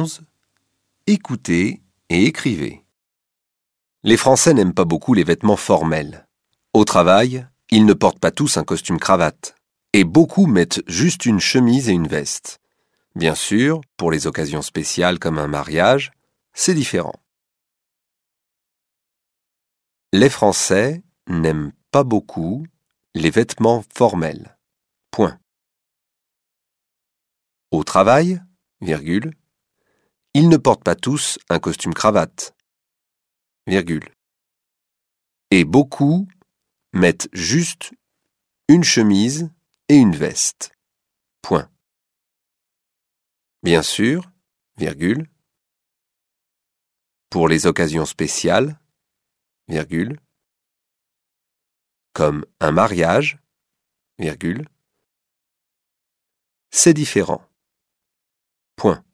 11. Écoutez et écrivez. Les Français n'aiment pas beaucoup les vêtements formels. Au travail, ils ne portent pas tous un costume-cravate. Et beaucoup mettent juste une chemise et une veste. Bien sûr, pour les occasions spéciales comme un mariage, c'est différent. Les Français n'aiment pas beaucoup les vêtements formels. Point. Au travail, virgule, ils ne portent pas tous un costume-cravate. Virgule. Et beaucoup mettent juste une chemise et une veste. Point. Bien sûr, virgule, pour les occasions spéciales, virgule, comme un mariage, virgule, c'est différent. Point.